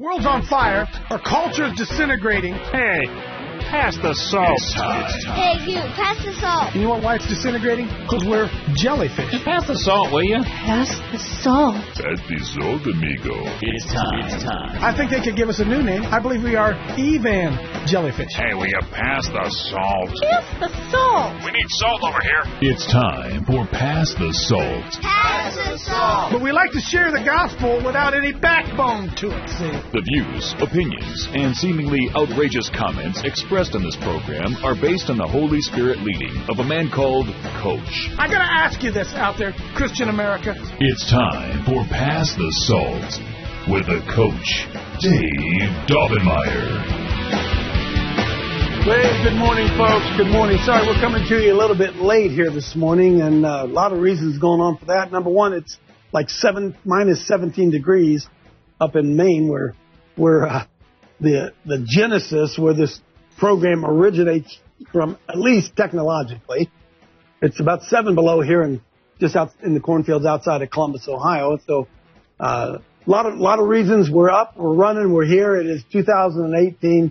world's on fire. Our culture's disintegrating. Hey, pass the salt. Hey, you, pass the salt. And you know what, why it's disintegrating? Because we're jellyfish. Just pass the salt, will you? Pass the salt. Pass the salt, amigo. It's time. I think they could give us a new name. I believe we are Evan jellyfish. Hey, will you pass the salt? Pass the salt. We need salt over here. It's time for Pass the Salt. Pass the salt. But we like to share the gospel without any backbone to it, see? The views, opinions, and seemingly outrageous comments expressed in this program are based on the Holy Spirit leading of a man called Coach. I gotta ask you this out there, Christian America. It's time for Pass the Salt with the Coach, Dave Daubenmire. Well, good morning, folks. Good morning. Sorry, we're coming to you a little bit late here this morning, and a lot of reasons going on for that. Number one, it's like minus 17 degrees up in Maine, where the genesis where this program originates from, at least technologically. It's about 7 below here and just out in the cornfields outside of Columbus, Ohio. So a lot of reasons we're up, we're running, we're here. It is 2018.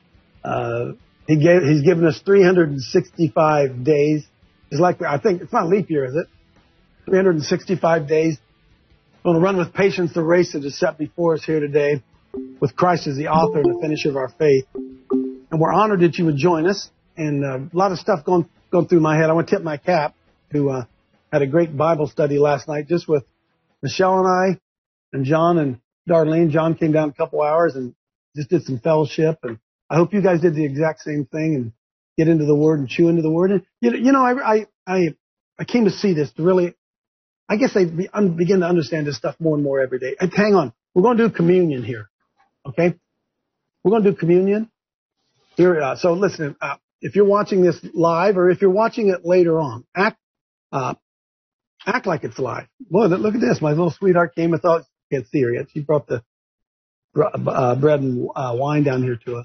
He's given us 365 days. It's like, I think it's not leap year, is it? 365 days. We're going to run with patience the race that is set before us here today, with Christ as the author and the finisher of our faith. And we're honored that you would join us. And a lot of stuff going through my head. I want to tip my cap to had a great Bible study last night just with Michelle and I and John and Darlene. John came down a couple hours and just did some fellowship. And I hope you guys did the exact same thing and get into the Word and chew into the Word. And, you know, I came to see this to really, I guess I begin to understand this stuff more and more every day. And hang on. We're going to do communion here. Okay? We're going to do communion. Here, so listen, if you're watching this live or if you're watching it later on, act like it's live. Boy, look at this. My little sweetheart came and thought, can't see her yet. She brought the bread and wine down here to us.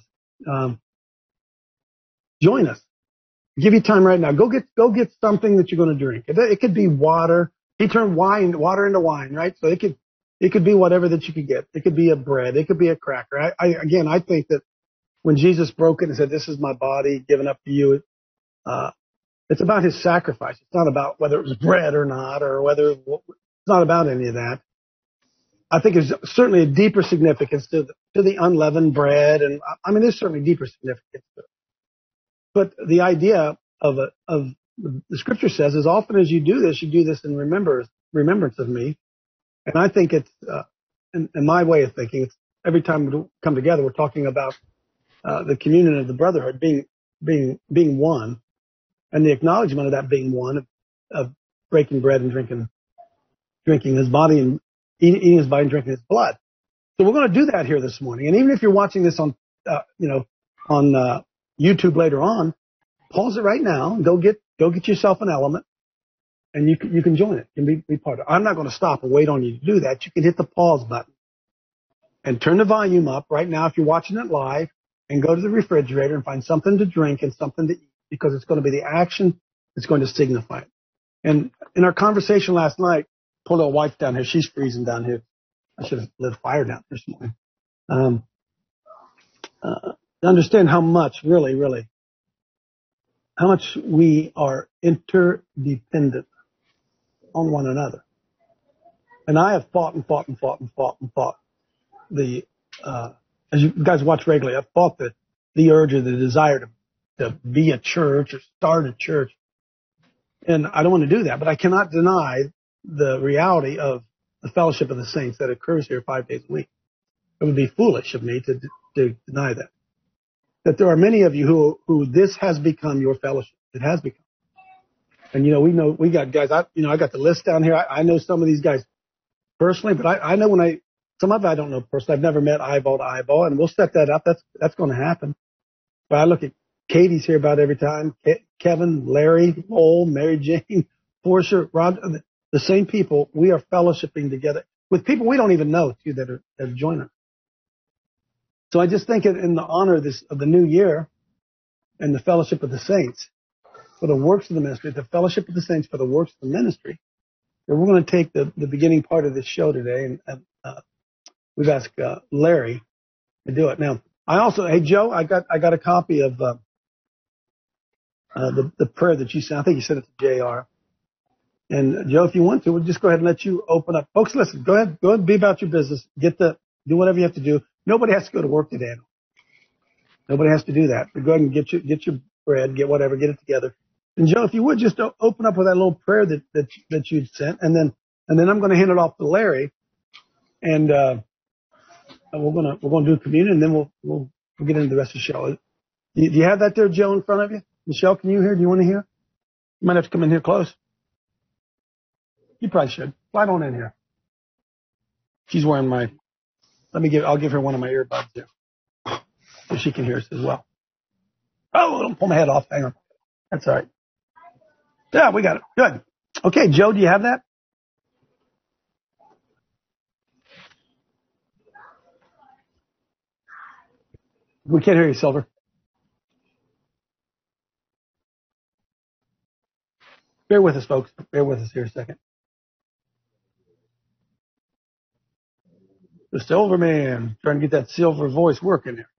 Join us. Give you time right now. Go get something that you're going to drink. It could be water. He turned water into wine, right? So it could be whatever that you could get. It could be a bread. It could be a cracker. I think that when Jesus broke it and said, "This is my body given up to you," it's about his sacrifice. It's not about whether it was bread or not, or it's not about any of that. I think there's certainly a deeper significance to the unleavened bread, and I mean, there's certainly deeper significance to it. But the idea of the Scripture says, as often as you do this in remembrance of me. And I think it's, in my way of thinking, it's every time we come together, we're talking about the communion of the brotherhood being one, and the acknowledgement of that being one, of breaking bread and drinking his body and eating his body and drinking his blood. So we're going to do that here this morning. And even if you're watching this on YouTube later on, pause it right now. Go get yourself an element, and you can join it. You can be part of it. I'm not going to stop and wait on you to do that. You can hit the pause button and turn the volume up right now if you're watching it live, and go to the refrigerator and find something to drink and something to eat, because it's going to be the action that's going to signify it. And in our conversation last night, poor little wife down here, she's freezing down here. I should have lit a fire down this morning. To understand how much, really, how much we are interdependent on one another. And I have fought. As you guys watch regularly, I've fought the urge or the desire to be a church or start a church. And I don't want to do that, but I cannot deny the reality of the fellowship of the saints that occurs here 5 days a week. It would be foolish of me to deny that. That there are many of you who this has become your fellowship. It has become. And we got guys, I got the list down here. I know some of these guys personally, but I know some of them I don't know personally. I've never met eyeball to eyeball, and we'll set that up. That's going to happen. But I look at Katie's here about every time. Kevin, Larry, Lowell, Mary Jane, Portia, Rod, the same people. We are fellowshipping together with people we don't even know too that are joining us. So I just think in the honor of the new year and the fellowship of the saints for the works of the ministry, the fellowship of the saints for the works of the ministry, that we're going to take the beginning part of this show today, and we've asked Larry to do it. Now, I also, hey Joe, I got a copy of the prayer that you sent. I think you sent it to JR. And Joe, if you want to, we'll just go ahead and let you open up. Folks, listen, go ahead and be about your business. Do whatever you have to do. Nobody has to go to work today. Nobody has to do that. But go ahead and get your bread, get it together. And Joe, if you would just open up with that little prayer that you'd sent, and then I'm going to hand it off to Larry, and we're going to do communion, and then we'll get into the rest of the show. Do you have that there, Joe, in front of you? Michelle, can you hear? Do you want to hear? You might have to come in here close. You probably should. Slide on in here. She's wearing I'll give her one of my earbuds there, so she can hear us as well. Oh, don't pull my head off. Hang on. That's all right. Yeah, we got it. Good. Okay, Joe, do you have that? We can't hear you, Silver. Bear with us, folks. Bear with us here a second. The Silver Man, trying to get that silver voice working there.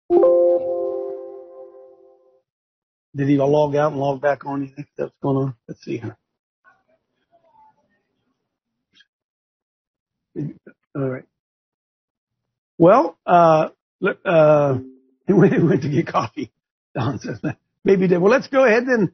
Did he log out and log back on? You think that's going on? Let's see here. All right. Well, he went to get coffee. Don says that. Maybe he did. Well, let's go ahead and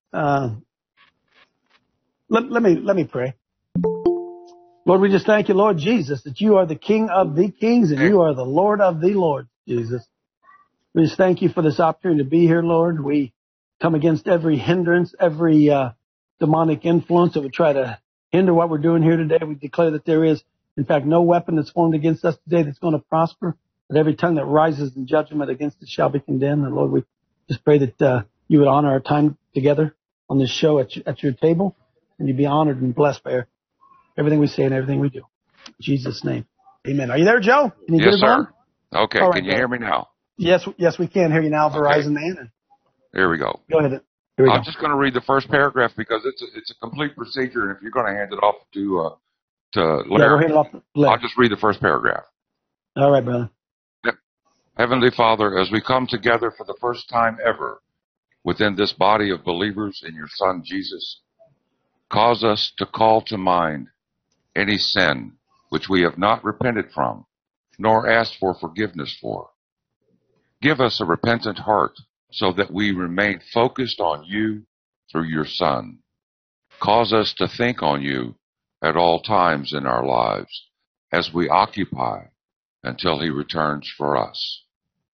let me pray. Lord, we just thank you, Lord Jesus, that you are the King of the kings and you are the Lord of the lords, Jesus. We just thank you for this opportunity to be here, Lord. We come against every hindrance, every demonic influence that would try to hinder what we're doing here today. We declare that there is, in fact, no weapon that's formed against us today that's going to prosper, that every tongue that rises in judgment against us shall be condemned. And Lord, we just pray that you would honor our time together on this show at your table, and you'd be honored and blessed by everything we say and everything we do. In Jesus' name. Amen. Are you there, Joe? Can you yes, sir. Okay. Right, can you hear me now? Yes, we can hear you now, Verizon Man. Here we go. Go ahead. I'm just going to read the first paragraph because it's a complete procedure, and if you're going to hand it off to Larry, we'll hand it off to Larry. I'll just read the first paragraph. All right, brother. Heavenly Father, as we come together for the first time ever within this body of believers in your Son, Jesus, cause us to call to mind any sin which we have not repented from, nor asked for forgiveness for. Give us a repentant heart so that we remain focused on you through your Son. Cause us to think on you at all times in our lives as we occupy until he returns for us.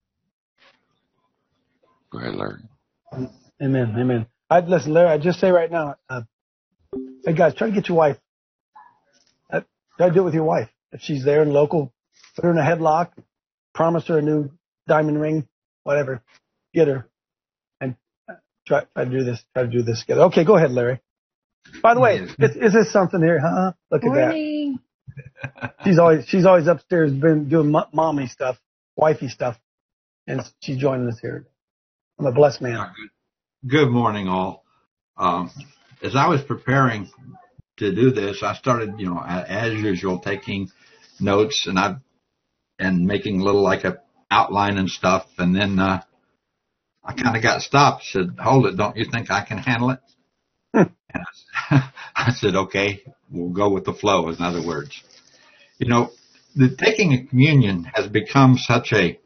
Go ahead, Larry. Amen. Listen, Larry, I just say right now, hey guys, try to get your wife. Try to do it with your wife. If she's there and local, put her in a headlock, promise her a new diamond ring, whatever. Get her and try to do this. Try to do this together. Okay, go ahead, Larry. By the way, is this something here? Huh? Look at that. She's always upstairs, been doing mommy stuff, wifey stuff, and she's joining us here. I'm a blessed man. Good morning, all. As I was preparing to do this, I started, as usual, taking notes and making a little like a outline and stuff. And then I kind of got stopped. Said, "Hold it! Don't you think I can handle it?" And I said, "Okay, we'll go with the flow." In other words, the taking of communion has become such a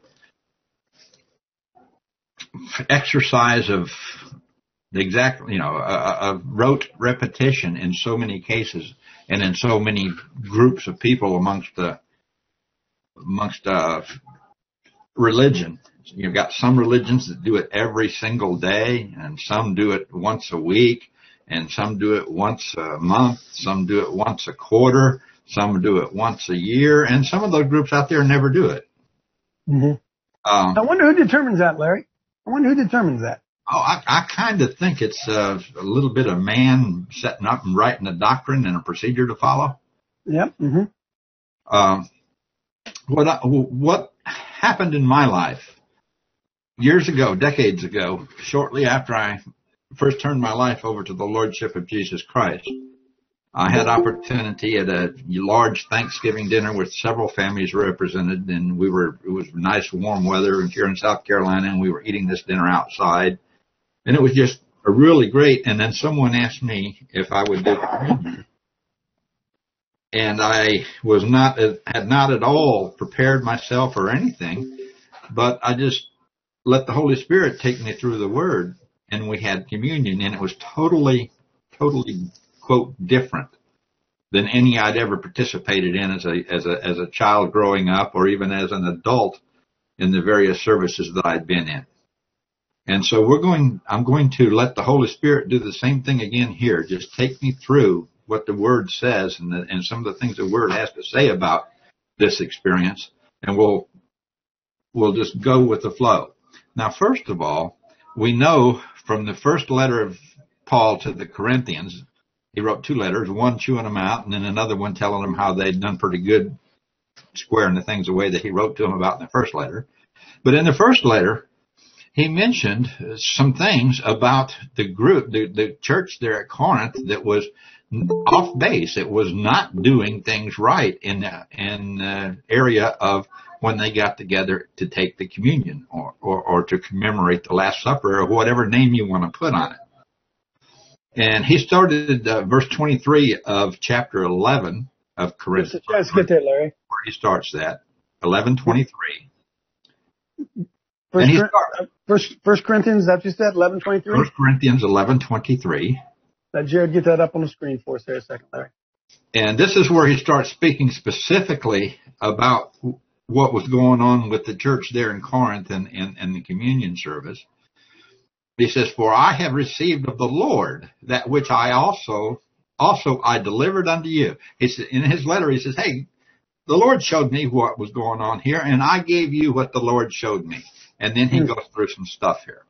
exercise of the exact, a rote repetition in so many cases and in so many groups of people amongst religion. You've got some religions that do it every single day, and some do it once a week, and some do it once a month, some do it once a quarter, some do it once a year, and some of those groups out there never do it. Mm-hmm. I wonder who determines that, Larry. I wonder who determines that. Oh, I kind of think it's a little bit of man setting up and writing a doctrine and a procedure to follow. Yep. Mm-hmm. What happened in my life years ago, decades ago, shortly after I first turned my life over to the Lordship of Jesus Christ, I had opportunity at a large Thanksgiving dinner with several families represented, and it was nice warm weather here in South Carolina, and we were eating this dinner outside, and it was just really great. And then someone asked me if I would do communion, and I had not at all prepared myself or anything, but I just let the Holy Spirit take me through the Word, and we had communion, and it was totally, quote, different than any I'd ever participated in as a child growing up, or even as an adult in the various services that I'd been in. And so I'm going to let the Holy Spirit do the same thing again here. Just take me through what the Word says and some of the things the Word has to say about this experience, and we'll just go with the flow. Now, first of all, we know from the first letter of Paul to the Corinthians, he wrote 2 letters, one chewing them out, and then another one telling them how they'd done pretty good squaring the things away that he wrote to them about in the first letter. But in the first letter, he mentioned some things about the group, the church there at Corinth that was off base. It was not doing things right in the area of when they got together to take the communion or to commemorate the Last Supper or whatever name you want to put on it. And he started verse 23 of chapter 11 of Corinthians. Let's get there, Larry. Where he starts that, 11:23. And he starts. First Corinthians, that you said, 11:23? 1 Corinthians 11:23. Let Jared get that up on the screen for us there a second, Larry. And this is where he starts speaking specifically about what was going on with the church there in Corinth and the communion service. He says, "For I have received of the Lord that which I also I delivered unto you." He said, in his letter, he says, "Hey, the Lord showed me what was going on here, and I gave you what the Lord showed me." And then he goes through some stuff here.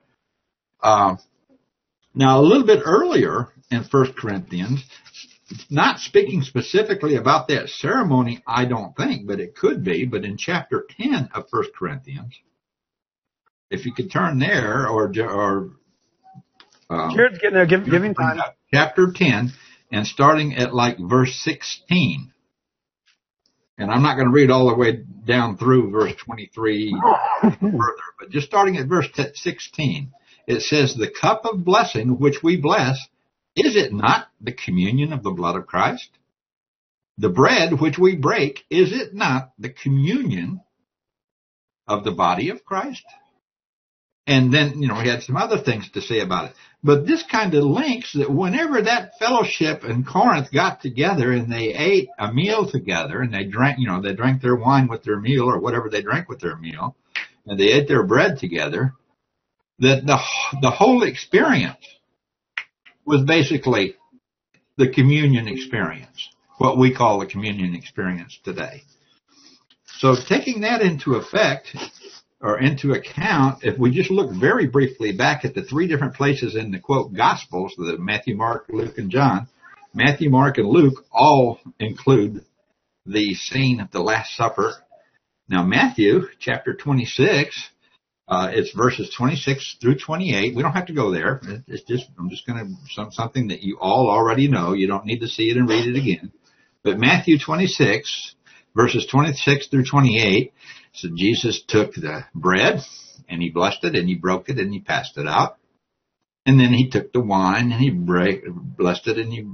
Now, a little bit earlier in 1 Corinthians, not speaking specifically about that ceremony, I don't think, but it could be. But in chapter 10 of 1 Corinthians, if you could turn there, or Jared's getting there. Give him time. Chapter 10, and starting at like verse 16. And I'm not going to read all the way down through verse 23 further, but just starting at verse 16, it says, "The cup of blessing which we bless, is it not the communion of the blood of Christ? The bread which we break, is it not the communion of the body of Christ?" And then, we had some other things to say about it. But this kind of links that whenever that fellowship in Corinth got together and they ate a meal together and they drank, they drank their wine with their meal or whatever they drank with their meal, and they ate their bread together, that the whole experience was basically the communion experience, what we call the communion experience today. So taking that into effect, or into account, if we just look very briefly back at the 3 different places in the, quote, Gospels, the Matthew, Mark, Luke, and John, Matthew, Mark, and Luke all include the scene of the Last Supper. Now, Matthew, chapter 26, it's verses 26 through 28. We don't have to go there. I'm just going to, something that you all already know. You don't need to see it and read it again. But Matthew 26, verses 26 through 28, so Jesus took the bread, and he blessed it, and he broke it, and he passed it out. And then he took the wine, and he blessed it, and he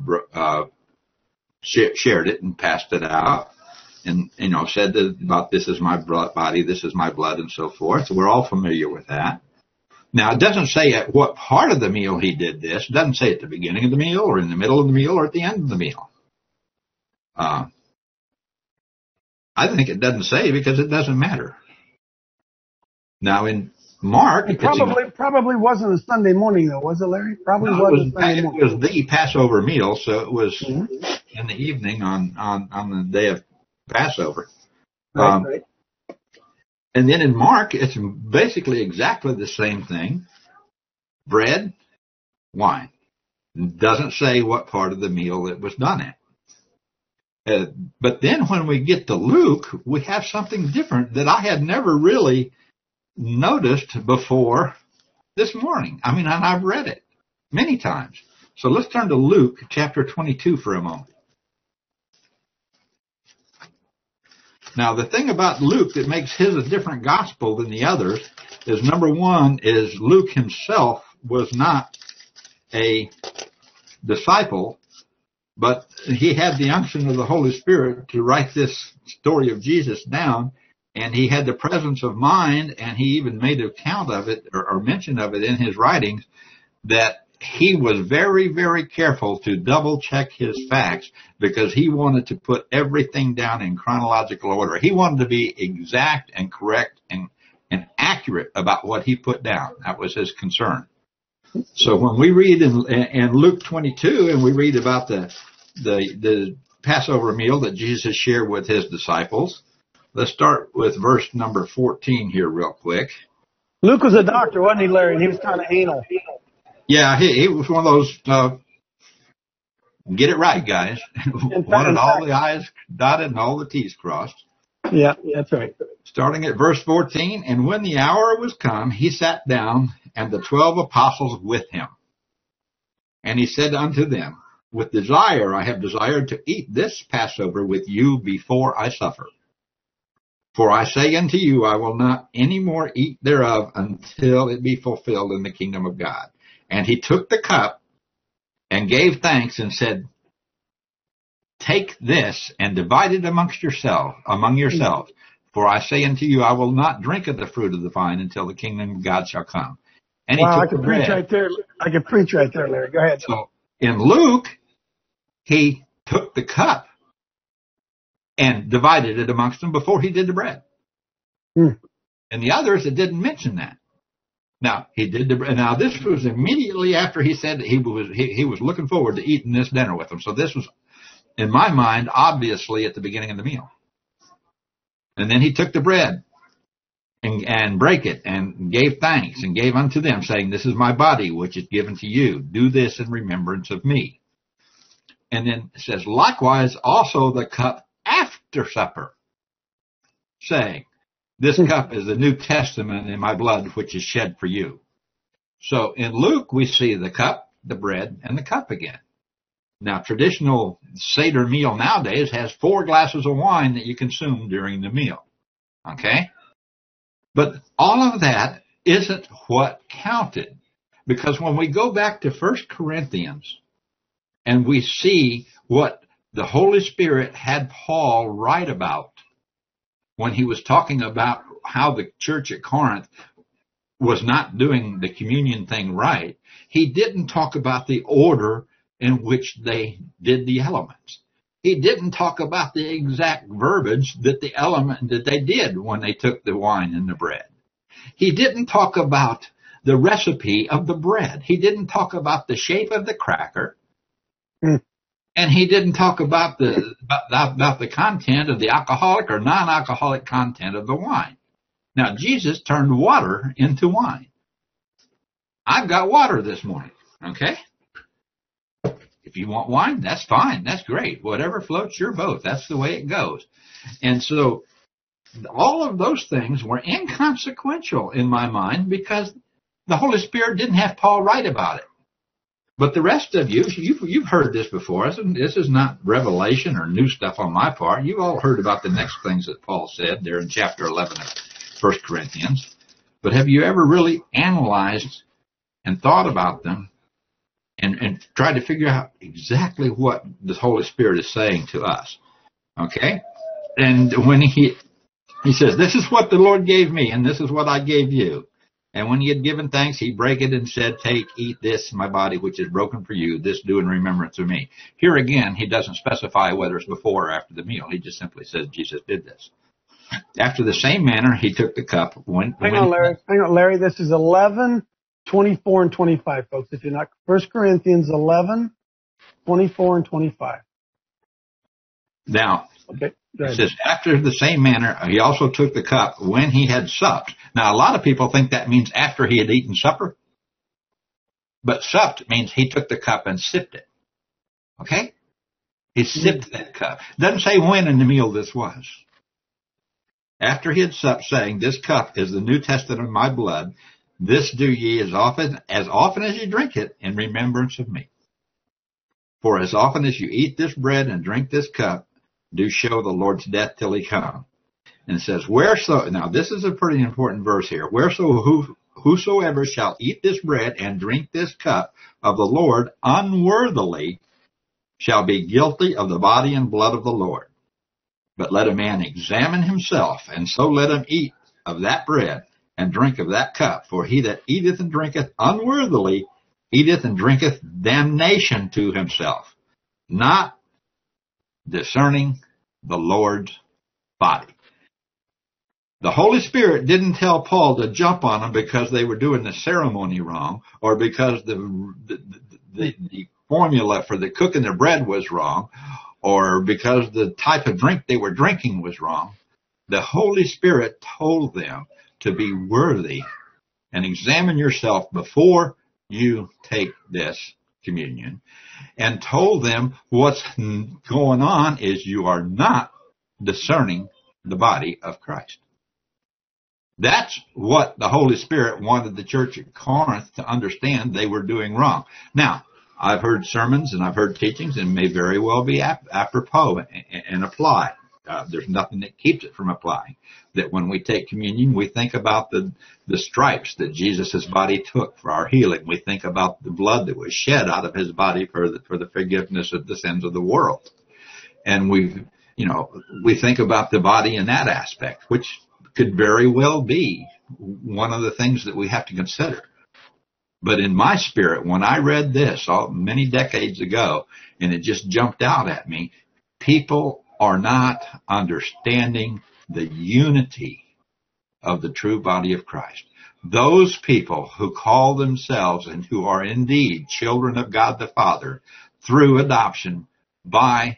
shared it and passed it out. And, said about, "This is my body, this is my blood," and so forth. So we're all familiar with that. Now, it doesn't say at what part of the meal he did this. It doesn't say at the beginning of the meal, or in the middle of the meal, or at the end of the meal. I think it doesn't say because it doesn't matter. Now in Mark, it probably wasn't a Sunday morning though, was it, Larry? Probably wasn't Sunday morning. It was the Passover meal, so it was in the evening on the day of Passover. Right. And then in Mark, it's basically exactly the same thing: bread, wine. It doesn't say what part of the meal it was done at. But then when we get to Luke, we have something different that I had never really noticed before this morning. And I've read it many times. So let's turn to Luke chapter 22 for a moment. Now, the thing about Luke that makes his a different gospel than the others is, number one, is Luke himself was not a disciple, but he had the unction of the Holy Spirit to write this story of Jesus down, and he had the presence of mind, and he even made account of it or mention of it in his writings, that he was very, very careful to double check his facts because he wanted to put everything down in chronological order. He wanted to be exact and correct and accurate about what he put down. That was his concern. So when we read in Luke 22 and we read about the Passover meal that Jesus shared with his disciples, let's start with verse number 14 here real quick. Luke was a doctor, wasn't he, Larry? And he was kind of anal. Yeah, he was one of those, get it right, guys. Wanted all the I's dotted and all the T's crossed. Yeah, that's right. Starting at verse 14, and when the hour was come, he sat down, and the 12 apostles with him. And he said unto them, with desire I have desired to eat this Passover with you before I suffer. For I say unto you, I will not any more eat thereof until it be fulfilled in the kingdom of God. And he took the cup and gave thanks and said, take this and divide it among yourselves. For I say unto you, I will not drink of the fruit of the vine until the kingdom of God shall come. And he took the bread. I could preach right there, Larry. Go ahead. So in Luke, he took the cup and divided it amongst them before he did the bread. In the others, it didn't mention that. Now he did now this was immediately after he said that he was looking forward to eating this dinner with them. So this was, in my mind, obviously at the beginning of the meal. And then he took the bread and brake it and gave thanks and gave unto them, saying, this is my body which is given to you. Do this in remembrance of me. And then it says, likewise also the cup after supper, saying, this cup is the New Testament in my blood, which is shed for you. So in Luke, we see the cup, the bread, and the cup again. Now, traditional Seder meal nowadays has 4 glasses of wine that you consume during the meal. Okay? But all of that isn't what counted. Because when we go back to 1 Corinthians and we see what the Holy Spirit had Paul write about when he was talking about how the church at Corinth was not doing the communion thing right, he didn't talk about the order in which they did the elements. He didn't talk about the exact verbiage that they did when they took the wine and the bread. He didn't talk about the recipe of the bread. He didn't talk about the shape of the cracker. And he didn't talk about the content of the alcoholic or non-alcoholic content of the wine. Now, Jesus turned water into wine. I've got water this morning, okay? If you want wine, that's fine. That's great. Whatever floats your boat. That's the way it goes. And so all of those things were inconsequential in my mind because the Holy Spirit didn't have Paul write about it. But the rest of you've heard this before. This is not revelation or new stuff on my part. You've all heard about the next things that Paul said there in chapter 11 of 1 Corinthians. But have you ever really analyzed and thought about them and tried to figure out exactly what the Holy Spirit is saying to us? Okay? And when he says, this is what the Lord gave me, and this is what I gave you. And when he had given thanks, he brake it and said, take, eat this, my body, which is broken for you. This do in remembrance of me. Here again, he doesn't specify whether it's before or after the meal. He just simply says Jesus did this. After the same manner, he took the cup. Hang on, Larry. This is 11, 24, and 25, folks. If you're not, 1 Corinthians 11, 24, and 25. Now, okay. It says, after the same manner, he also took the cup when he had supped. Now, a lot of people think that means after he had eaten supper. But supped means he took the cup and sipped it. Okay? He sipped that cup. Doesn't say when in the meal this was. After he had supped, saying, this cup is the New Testament of my blood. This do ye as often as you drink it in remembrance of me. For as often as you eat this bread and drink this cup, do show the Lord's death till he come. And it says, now this is a pretty important verse here. Whosoever shall eat this bread and drink this cup of the Lord unworthily shall be guilty of the body and blood of the Lord. But let a man examine himself, and so let him eat of that bread and drink of that cup. For he that eateth and drinketh unworthily eateth and drinketh damnation to himself, not discerning the Lord's body. The Holy Spirit didn't tell Paul to jump on them because they were doing the ceremony wrong, or because the formula for the cooking the bread was wrong, or because the type of drink they were drinking was wrong. The Holy Spirit told them to be worthy and examine yourself before you take this communion, and told them what's going on is you are not discerning the body of Christ. That's what the Holy Spirit wanted the church at Corinth to understand they were doing wrong. Now, I've heard sermons and I've heard teachings, and may very well be apropos and apply. There's nothing that keeps it from applying. That when we take communion, we think about the stripes that Jesus' body took for our healing. We think about the blood that was shed out of his body for the forgiveness of the sins of the world. And we think about the body in that aspect, which could very well be one of the things that we have to consider. But in my spirit, when I read this many decades ago, and it just jumped out at me, people are not understanding the unity of the true body of Christ. Those people who call themselves and who are indeed children of God the Father through adoption by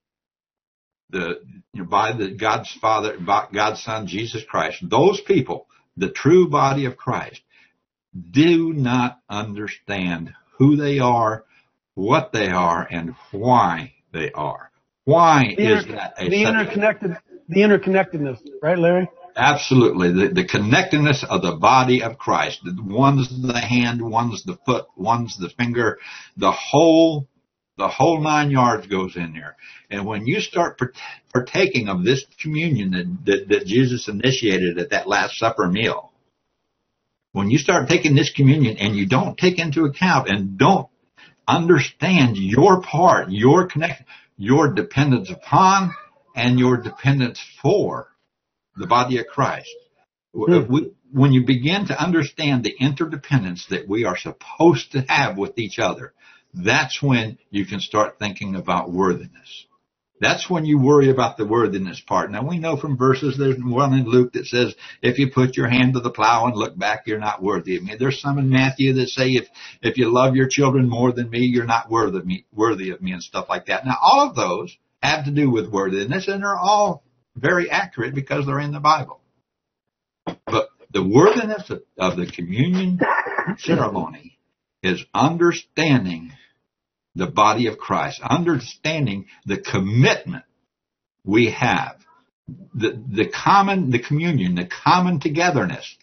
God's Son, Jesus Christ, those people, the true body of Christ, do not understand who they are, what they are, and why they are. Why is that the interconnectedness, right, Larry? Absolutely. The connectedness of the body of Christ. One's the hand, one's the foot, one's the finger. The whole 9 yards goes in there. And when you start partaking of this communion that Jesus initiated at that Last Supper meal, when you start taking this communion and you don't take into account and don't understand your part, your connection, your dependence upon and your dependence for the body of Christ. When you begin to understand the interdependence that we are supposed to have with each other, that's when you can start thinking about worthiness. That's when you worry about the worthiness part. Now, we know from verses, there's one in Luke that says, if you put your hand to the plow and look back, you're not worthy of me. There's some in Matthew that say, if you love your children more than me, you're not worthy of me and stuff like that. Now, all of those have to do with worthiness, and they're all very accurate because they're in the Bible. But the worthiness of the communion ceremony is understanding the body of Christ, understanding the commitment we have, the communion, the common togetherness,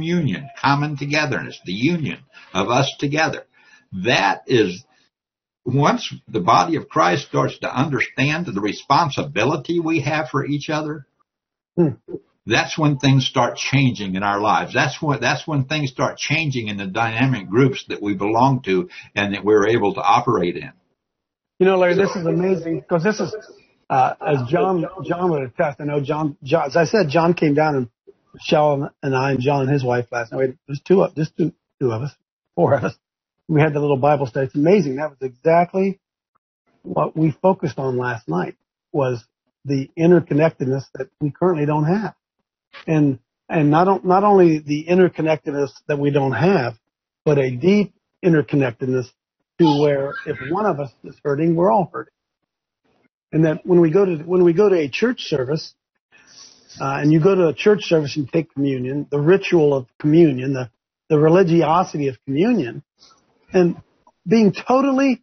the union of us together. That is, once the body of Christ starts to understand the responsibility we have for each other, that's when things start changing in our lives. That's when things start changing in the dynamic groups that we belong to and that we're able to operate in. You know, Larry, this is amazing because this is, as John would attest. I know John, as I said, John came down and Michelle and I and John and his wife last night. There's two of us, four of us. We had the little Bible study. It's amazing. That was exactly what we focused on last night, was the interconnectedness that we currently don't have. And not only the interconnectedness that we don't have, but a deep interconnectedness to where if one of us is hurting, we're all hurting. And that when we go to a church service, and you go to a church service and take communion, the ritual of communion, the religiosity of communion, and being totally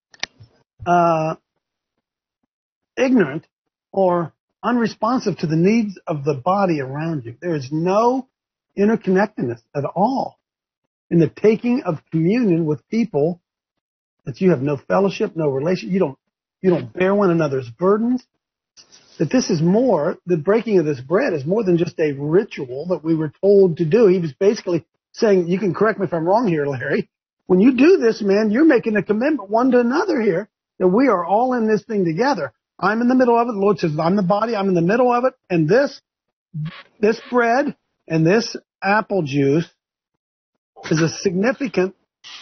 ignorant or unresponsive to the needs of the body around you. There is no interconnectedness at all in the taking of communion with people that you have no fellowship, no relation. You don't bear one another's burdens. that this is more, the breaking of this bread is more than just a ritual that we were told to do. He was basically saying, you can correct me if I'm wrong here, Larry. When you do this, man, you're making a commitment one to another here that we are all in this thing together. I'm in the middle of it. The Lord says, I'm the body. I'm in the middle of it. And this bread and this apple juice is a significant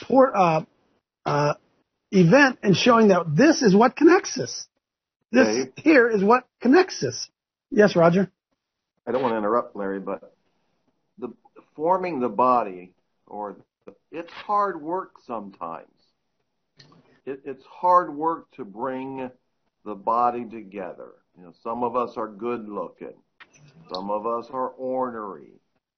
event in showing that this is what connects us. This here is what connects us. Yes, Roger? I don't want to interrupt, Larry, but forming the body, it's hard work sometimes. It's hard work to bring the body together. You know, some of us are good looking. Some of us are ornery,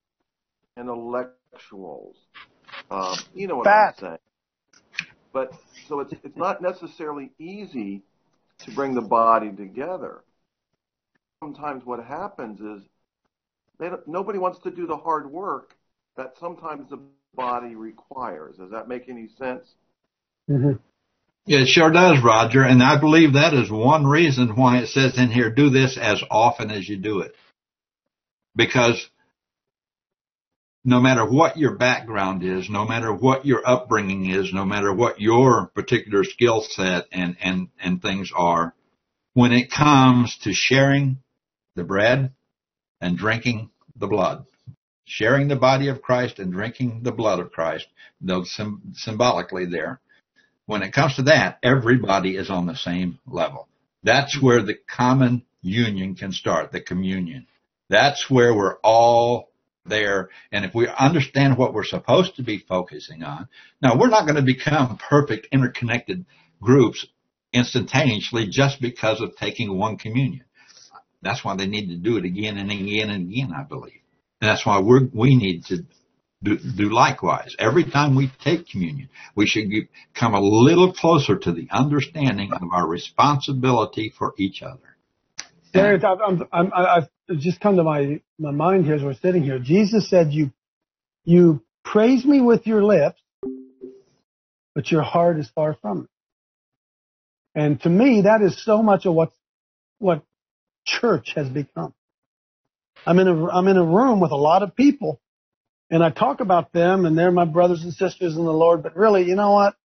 intellectuals. You know what I'm saying. But so it's not necessarily easy to bring the body together. Sometimes what happens is nobody wants to do the hard work that sometimes the body requires. Does that make any sense? Mm-hmm. Yeah, it sure does, Roger. And I believe that is one reason why it says in here, do this as often as you do it. Because no matter what your background is, no matter what your upbringing is, no matter what your particular skill set and things are, when it comes to sharing the bread and drinking the blood, sharing the body of Christ and drinking the blood of Christ, though symbolically there, when it comes to that, everybody is on the same level. That's where the common union can start, the communion. That's where we're all there. And if we understand what we're supposed to be focusing on, now we're not going to become perfect interconnected groups instantaneously just because of taking one communion. That's why they need to do it again and again and again, I believe. And that's why we need to do likewise. Every time we take communion, we should come a little closer to the understanding of our responsibility for each other. Derek, I've just come to my mind here as we're sitting here. Jesus said, you praise me with your lips, but your heart is far from it. And to me, that is so much of what church has become. I'm in a room with a lot of people, and I talk about them, and they're my brothers and sisters in the Lord, but really, you know what?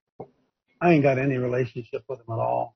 I ain't got any relationship with them at all.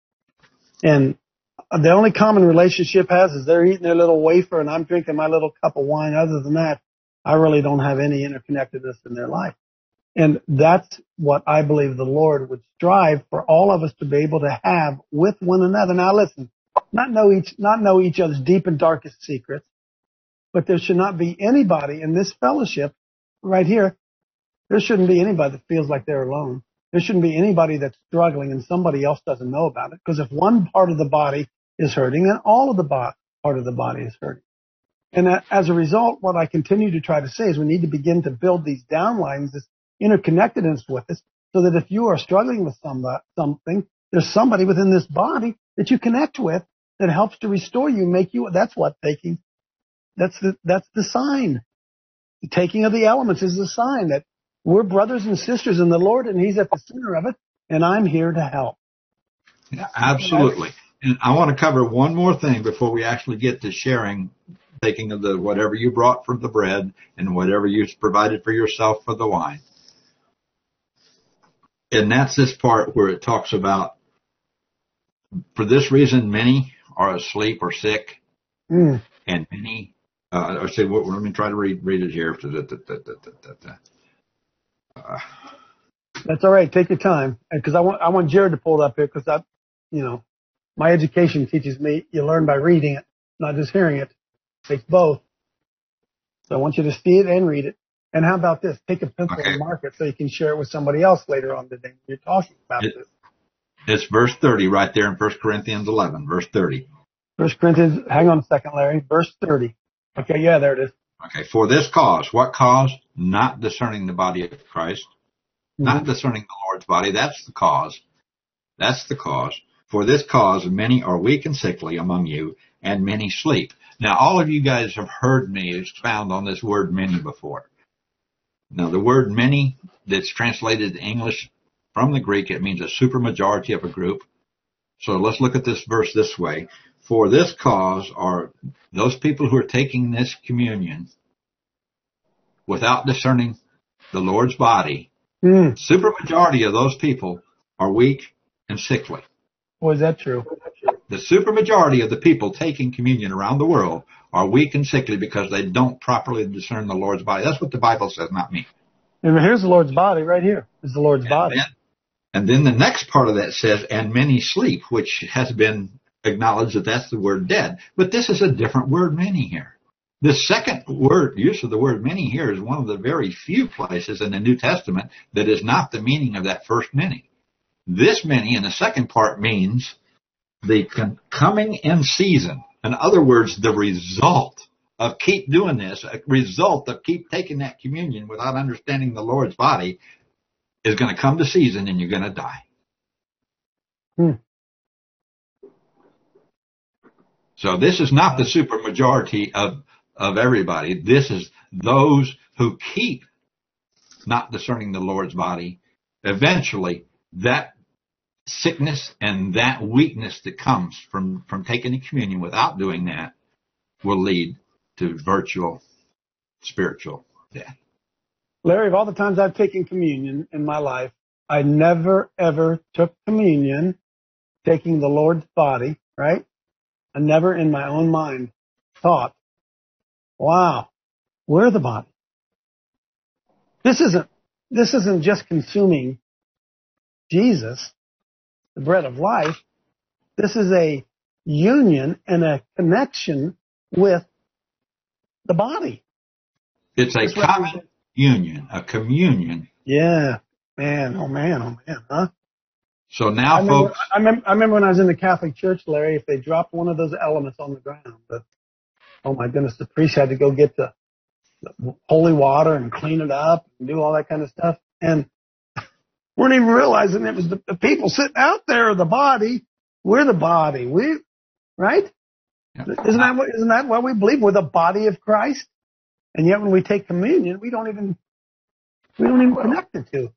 And the only common relationship is they're eating their little wafer and I'm drinking my little cup of wine. Other than that, I really don't have any interconnectedness in their life. And that's what I believe the Lord would strive for all of us to be able to have with one another. Now listen, not know each other's deep and darkest secrets, but there should not be anybody in this fellowship right here. There shouldn't be anybody that feels like they're alone. There shouldn't be anybody that's struggling and somebody else doesn't know about it. Because if one part of the body is hurting, then all of the part of the body is hurting. And as a result, what I continue to try to say is we need to begin to build these downlines, this interconnectedness with us, so that if you are struggling with something, there's somebody within this body that you connect with that helps to restore you, make you. That's what taking. That's the sign. The taking of the elements is the sign that we're brothers and sisters in the Lord, and He's at the center of it, and I'm here to help. Yeah, absolutely. And I want to cover one more thing before we actually get to sharing, taking of the whatever you brought for the bread and whatever you provided for yourself for the wine. And that's this part where it talks about, for this reason, many are asleep or sick, and many. Let me try to read it here. That's all right. Take your time, because I want Jared to pull it up here, because my education teaches me you learn by reading it, not just hearing it. It takes both. So I want you to see it and read it. And how about this? Take a pencil and mark it so you can share it with somebody else later on today when you're talking about this. It's verse 30 right there in 1 Corinthians 11, verse 30. 1 Corinthians, hang on a second, Larry. Verse 30. Okay, yeah, there it is. Okay, for this cause. What cause? Not discerning the body of Christ. Mm-hmm. Not discerning the Lord's body. That's the cause. That's the cause. For this cause, many are weak and sickly among you, and many sleep. Now, all of you guys have heard me expound on this word many before. Now, the word many that's translated in English from the Greek, it means a supermajority of a group. So let's look at this verse this way. For this cause are those people who are taking this communion without discerning the Lord's body. Supermajority of those people are weak and sickly. Boy, is that true? The supermajority of the people taking communion around the world are weak and sickly because they don't properly discern the Lord's body. That's what the Bible says, not me. And here's the Lord's body right here. Is the Lord's body. And then the next part of that says, and many sleep, which has been acknowledged that that's the word dead. But this is a different word, many, here. The second word, use of the word many here, is one of the very few places in the New Testament that is not the meaning of that first many. This many in the second part means the coming in season. In other words, the result of keep doing this, a result of keep taking that communion without understanding the Lord's body is going to come to season and you're going to die. So this is not the supermajority of everybody. This is those who keep not discerning the Lord's body. Eventually, that sickness and that weakness that comes from taking the communion without doing that will lead to virtual spiritual death. Larry, of all the times I've taken communion in my life, I never, ever took communion taking the Lord's body, right? I never in my own mind thought, wow, we're the body. This isn't just consuming Jesus, the bread of life. This is a union and a connection with the body. It's a common union, a communion. Yeah, man, oh man, huh? So now, folks, I remember when I was in the Catholic Church, Larry, if they dropped one of those elements on the ground, but oh my goodness, the priest had to go get the holy water and clean it up and do all that kind of stuff, and weren't even realizing it was the people sitting out there, the body. We're the body. Right? Yeah. Isn't that what we believe? We're the body of Christ, and yet when we take communion, we don't even connect the two.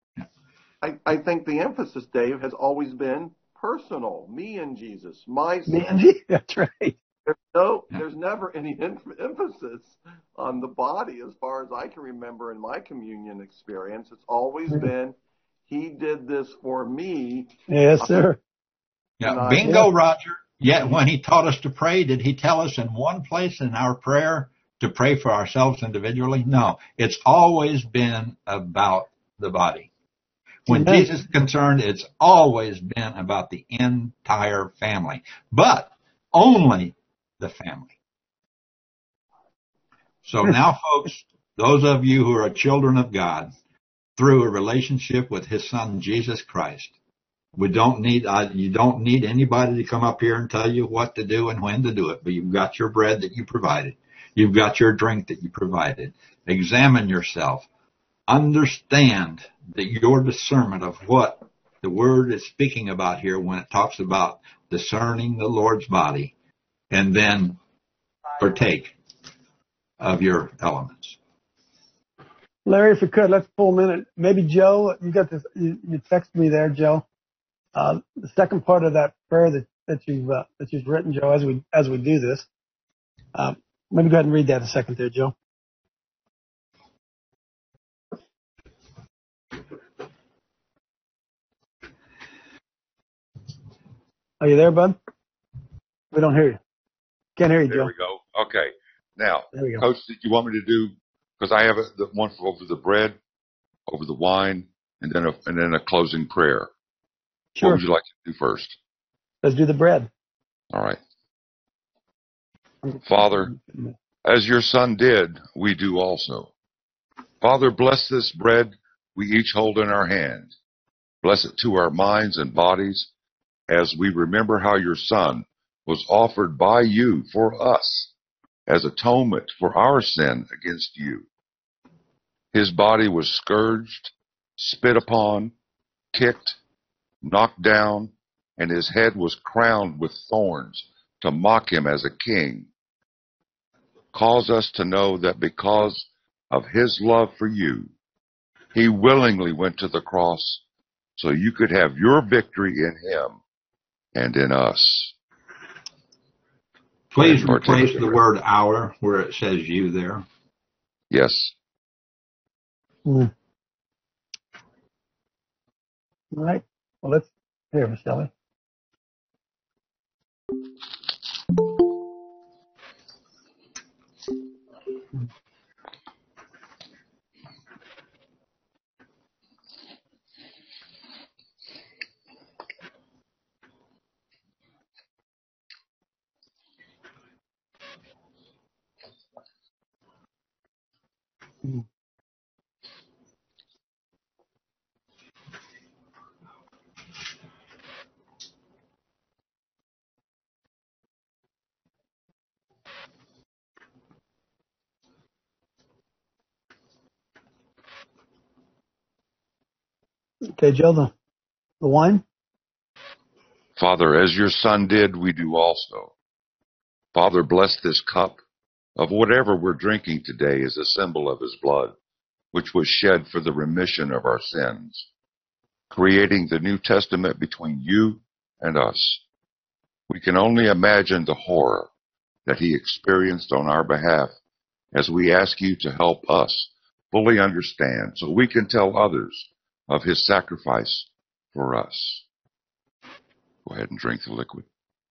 I think the emphasis, Dave, has always been personal. Me and Jesus, my son. Me and Jesus. That's right. There's never any emphasis on the body as far as I can remember in my communion experience. It's always been, he did this for me. Yes, sir. Yeah, bingo, Roger. Yet when he taught us to pray, did he tell us in one place in our prayer to pray for ourselves individually? No. It's always been about the body. When Jesus is concerned, it's always been about the entire family, but only the family. So now, folks, those of you who are children of God, through a relationship with his son, Jesus Christ, you don't need anybody to come up here and tell you what to do and when to do it, but you've got your bread that you provided. You've got your drink that you provided. Examine yourself. Understand that your discernment of what the word is speaking about here when it talks about discerning the Lord's body, and then partake of your elements. Larry, if we could, let's pull a minute. Maybe Joe, you got this. You texted me there, Joe. The second part of that prayer that you've written, Joe, as we do this. Maybe go ahead and read that a second there, Joe. Are you there, bud? We don't hear you. Can't hear you, Joe. There we go. Okay. Now, Coach, did you want me to do, because I have the one for over the bread, over the wine, and then a closing prayer. Sure. What would you like to do first? Let's do the bread. All right. Father, as your son did, we do also. Father, bless this bread we each hold in our hand. Bless it to our minds and bodies as we remember how your son was offered by you for us as atonement for our sin against you. His body was scourged, spit upon, kicked, knocked down, and his head was crowned with thorns to mock him as a king. Cause us to know that because of his love for you, he willingly went to the cross so you could have your victory in him and in us. Please replace the word our where it says you there. Yes. All right. Well, let's hear, Shelley. Okay, Joe, the wine? Father, as your Son did, we do also. Father, bless this cup of whatever we're drinking today as a symbol of his blood, which was shed for the remission of our sins, creating the New Testament between you and us. We can only imagine the horror that he experienced on our behalf as we ask you to help us fully understand so we can tell others of his sacrifice for us. Go ahead and drink the liquid.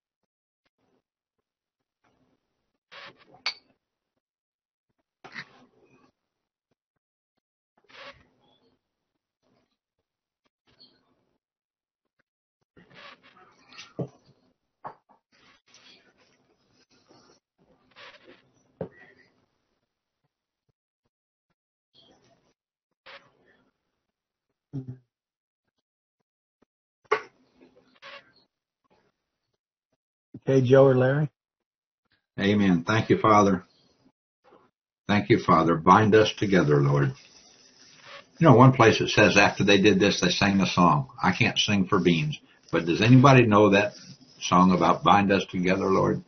Okay, Joe or Larry? Amen. Thank you, Father. Thank you, Father. Bind us together, Lord. You know, one place it says after they did this, they sang a song. I can't sing for beans, but does anybody know that song about bind us together, Lord?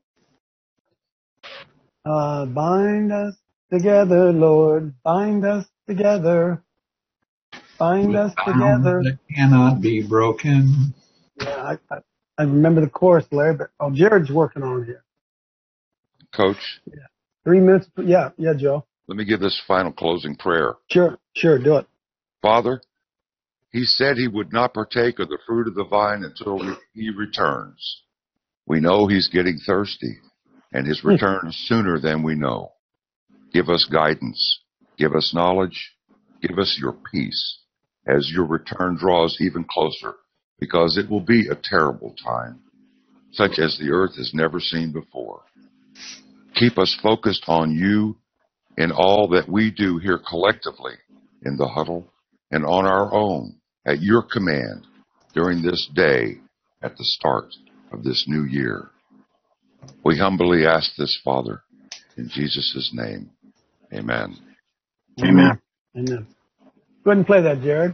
Bind us together, Lord. Bind us together. Bind us together. That cannot be broken. Yeah, I remember the chorus, Larry, but Jared's working on it here. Coach? Yeah. 3 minutes. Yeah, Joe. Let me give this final closing prayer. Sure, do it. Father, he said he would not partake of the fruit of the vine until he returns. We know he's getting thirsty, and his return is sooner than we know. Give us guidance. Give us knowledge. Give us your peace as your return draws even closer, because it will be a terrible time, such as the earth has never seen before. Keep us focused on you in all that we do here collectively in the huddle and on our own at your command during this day at the start of this new year. We humbly ask this, Father, in Jesus' name. Amen. Amen. Amen. Go ahead and play that, Jared.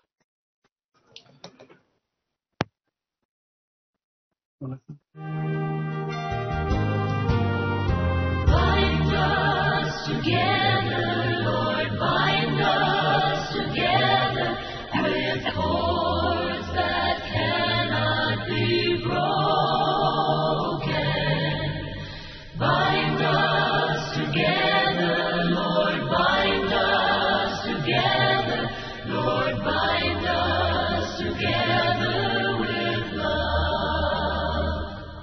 Bind us together, Lord, bind us together with cords that cannot be broken. Bind us together, Lord, bind us together, Lord, bind us together with love.